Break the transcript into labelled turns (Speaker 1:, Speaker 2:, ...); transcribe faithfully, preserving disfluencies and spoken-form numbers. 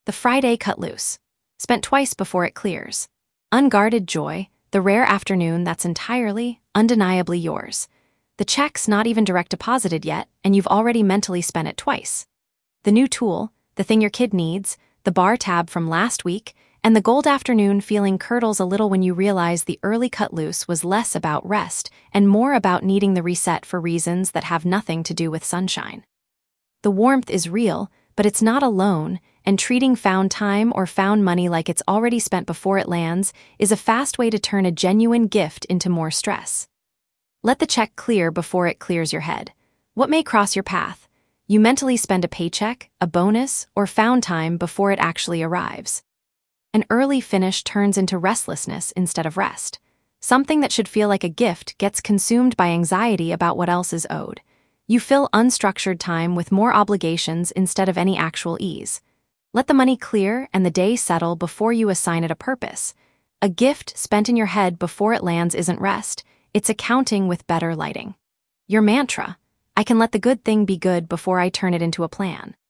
Speaker 1: The Friday cut loose. Spent twice before it clears. Unguarded joy, the rare afternoon that's entirely, undeniably yours. The check's not even direct deposited yet, and you've already mentally spent it twice. The new tool, the thing your kid needs, the bar tab from last week, and the gold afternoon feeling curdles a little when you realize the early cut loose was less about rest and more about needing the reset for reasons that have nothing to do with sunshine. The warmth is real, but it's not alone, and treating found time or found money like it's already spent before it lands is a fast way to turn a genuine gift into more stress. Let the check clear before it clears your head. What may cross your path? You mentally spend a paycheck, a bonus, or found time before it actually arrives. An early finish turns into restlessness instead of rest. Something that should feel like a gift gets consumed by anxiety about what else is owed. You fill unstructured time with more obligations instead of any actual ease. Let the money clear and the day settle before you assign it a purpose. A gift spent in your head before it lands isn't rest, it's accounting with better lighting. Your mantra: I can let the good thing be good before I turn it into a plan.